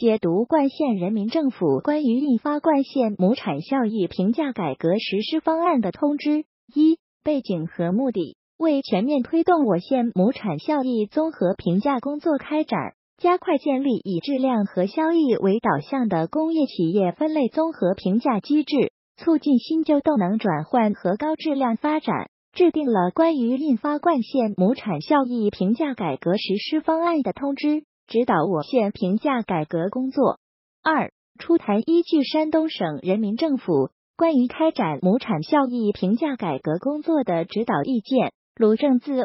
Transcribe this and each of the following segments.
解读冠县人民政府关于印发冠县亩产效益评价改革实施方案的通知。一、背景和目的：为全面推动我县亩产效益综合评价工作开展，加快建立以质量和效益为导向的工业企业分类综合评价机制，促进新旧动能转换和高质量发展，制定了关于印发冠县亩产效益评价改革实施方案的通知，指导我县评价改革工作。二、出台依据山东省人民政府关于开展亩产效益评价改革工作的指导意见鲁正字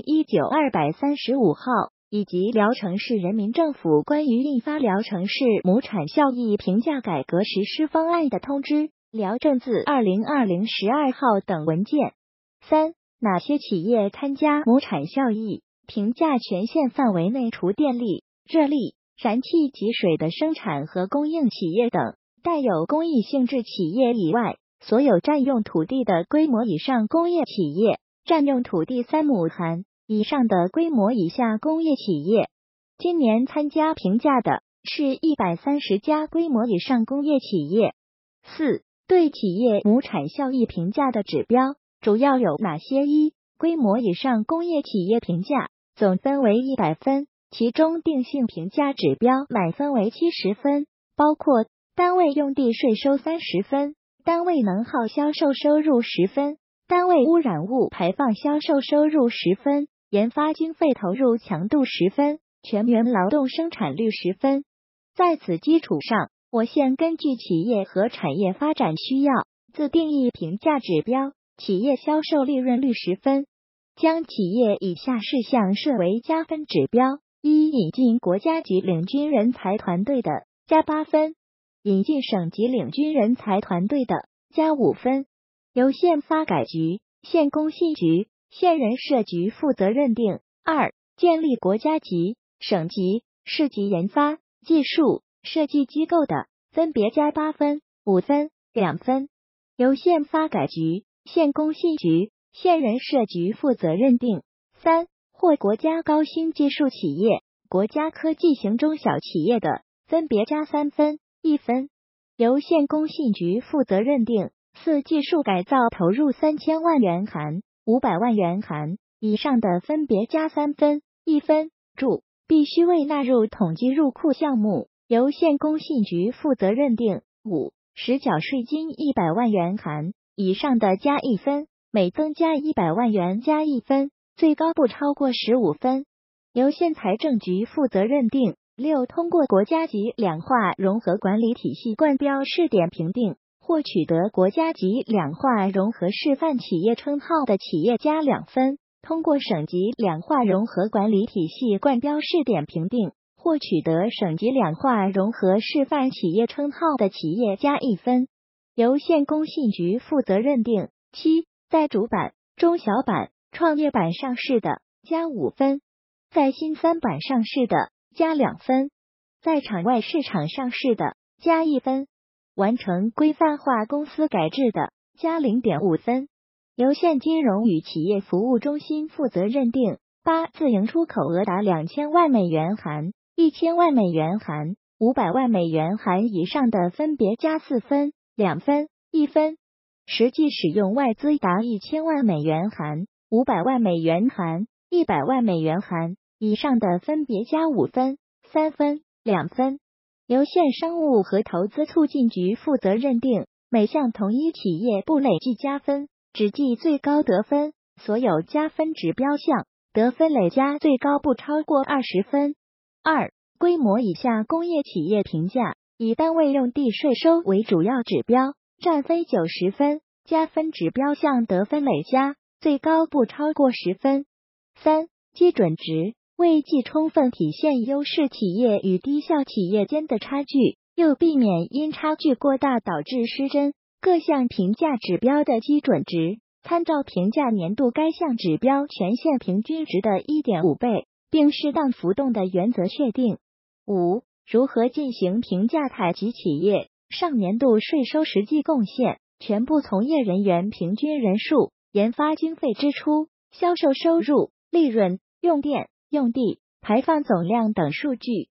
2019-235号，以及聊城市人民政府关于印发聊城市亩产效益评价改革实施方案的通知辽正字2020-12号等文件。三、哪些企业参加亩产效益评价权限范围内除电力、热力、燃气及水的生产和供应企业等带有公益性质企业以外，所有占用土地的规模以上工业企业，占用土地3亩含以上的规模以下工业企业。今年参加评价的是130家规模以上工业企业。四、对企业亩产效益评价的指标主要有哪些？一、规模以上工业企业评价总分为100分，其中定性评价指标满分为70分，包括单位用地税收30分，单位能耗销售收入10分，单位污染物排放销售收入10分，研发经费投入强度10分，全员劳动生产率10分。在此基础上，我县根据企业和产业发展需要，自定义评价指标，企业销售利润率10分，将企业以下事项设为加分指标：一、引进国家级领军人才团队的，加8分；引进省级领军人才团队的，加5分。由县发改局、县工信局、县人社局负责认定。二、建立国家级、省级、市级研发、技术、设计机构的，分别加8分、5分、2分。由县发改局、县工信局、县人社局负责认定。三、获国家高新技术企业、国家科技型中小企业的，分别加3分、1分。由县工信局负责认定。四、技术改造投入3000万元含500万元含以上的，分别加3分、1分。注：必须未纳入统计入库项目，由县工信局负责认定。五、实缴税金100万元含以上的，加1分，每增加100万元加1分，最高不超过15分，由县财政局负责认定。六、通过国家级两化融合管理体系冠标试点评定或取得国家级两化融合示范企业称号的企业加2分，通过省级两化融合管理体系冠标试点评定或取得省级两化融合示范企业称号的企业加1分，由县工信局负责认定。七、在主板、中小板、创业板上市的，加5分；在新三板上市的，加2分；在场外市场上市的，加1分；完成规范化公司改制的，加0.5分。由县金融与企业服务中心负责认定。八、自营出口额达2000万美元含1000万美元含500万美元含以上的，分别加4分、2分、1分。实际使用外资达1000万美元含500万美元含100万美元含以上的，分别加5分、3分、2分。由县商务和投资促进局负责认定。每项同一企业不累计加分，只计最高得分，所有加分指标项得分累加最高不超过20分。二、规模以下工业企业评价，以单位用地税收为主要指标，占分90分，加分指标项得分累加最高不超过10分。三、基准值，为既充分体现优势企业与低效企业间的差距，又避免因差距过大导致失真，各项评价指标的基准值，参照评价年度该项指标全县平均值的 1.5 倍，并适当浮动的原则确定。五、如何进行评价采集企业上年度税收实际贡献、全部从业人员平均人数、研发经费支出、销售收入、利润、用电、用地、排放总量等数据，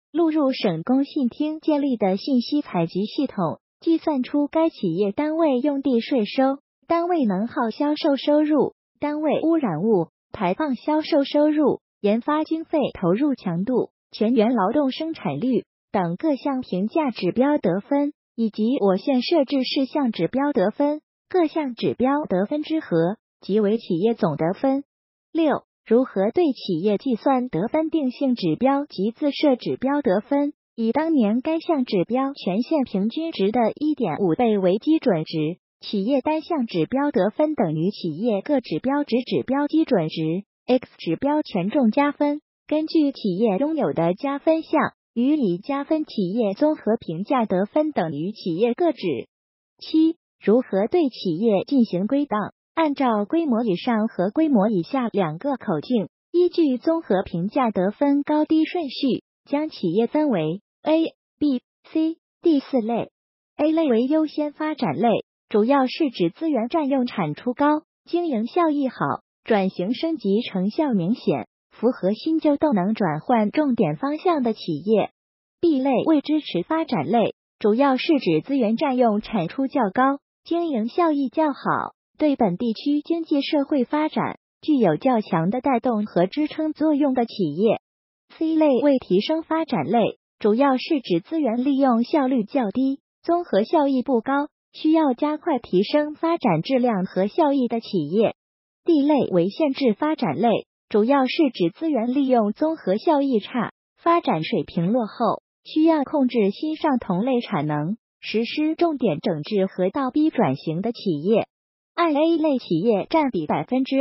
录入省工信厅建立的信息采集系统，计算出该企业单位用地税收、单位能耗销售收入、单位污染物排放销售收入、研发经费投入强度、全员劳动生产率等各项评价指标得分，以及我县设置事项指标得分，各项指标得分之和，即为企业总得分。6. 如何对企业计算得分定性指标及自设指标得分，以当年该项指标全县平均值的 1.5 倍为基准值，企业单项指标得分等于企业各指标值指标基准值 X 指标权重加分，根据企业拥有的加分项，予以加分企业综合评价得分等于企业各指。7. 如何对企业进行归档，按照规模以上和规模以下两个口径，依据综合评价得分高低顺序，将企业分为 A、B、C、D 4类。A 类为优先发展类，主要是指资源占用产出高、经营效益好、转型升级成效明显、符合新旧动能转换重点方向的企业。B 类为支持发展类，主要是指资源占用产出较高、经营效益较好，对本地区经济社会发展具有较强的带动和支撑作用的企业。C 类为提升发展类，主要是指资源利用效率较低、综合效益不高，需要加快提升发展质量和效益的企业。D 类为限制发展类，主要是指资源利用综合效益差、发展水平落后，需要控制新上同类产能，实施重点整治和倒逼转型的企业。按 A 类企业占比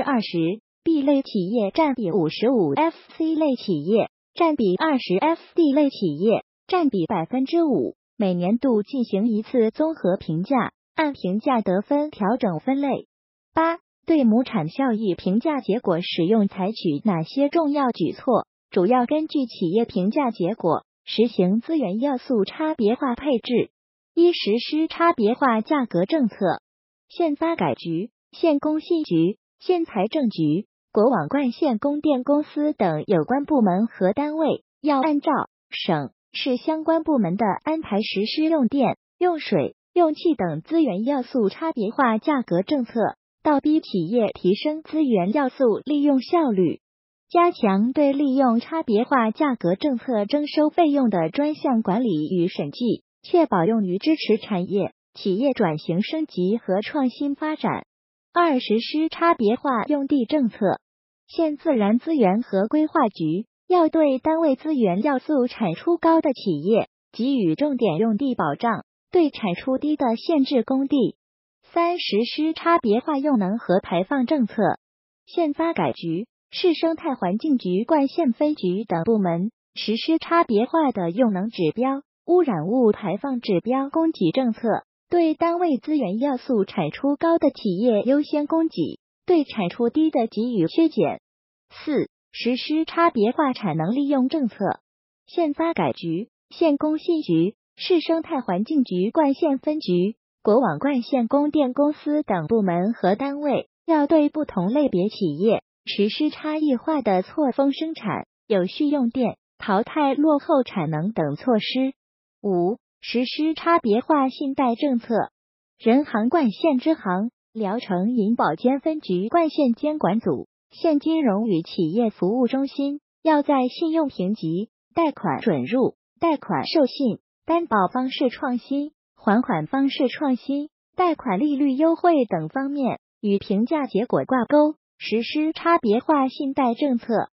20%，B 类企业占比 55%，C 类企业占比 20%，D 类企业占比 5%，每年度进行一次综合评价，按评价得分调整分类。8. 对亩产效益评价结果使用采取哪些重要举措？主要根据企业评价结果，实行资源要素差别化配置。1. 实施差别化价格政策。县发改局、县工信局、县财政局、国网灌县供电公司等有关部门和单位，要按照省市相关部门的安排实施用电、用水、用气等资源要素差别化价格政策，倒逼企业提升资源要素利用效率，加强对利用差别化价格政策征收费用的专项管理与审计，确保用于支持产业、企业转型升级和创新发展。2. 实施差别化用地政策。县自然资源和规划局要对单位资源要素产出高的企业给予重点用地保障，对产出低的限制供地。3. 实施差别化用能和排放政策。县发改局、市生态环境局灌县分局等部门实施差别化的用能指标、污染物排放指标供给政策，对单位资源要素产出高的企业优先供给，对产出低的给予削减。4. 实施差别化产能利用政策。县发改局、县工信局、市生态环境局灌县分局、国网灌县供电公司等部门和单位，要对不同类别企业实施差异化的错峰生产、有序用电、淘汰落后产能等措施。5. 实施差别化信贷政策。人行灌县支行、聊城银保监分局灌县监管组、县金融与企业服务中心要在信用评级、贷款准入、贷款授信、担保方式创新、还款方式创新、贷款利率优惠等方面与评价结果挂钩，实施差别化信贷政策。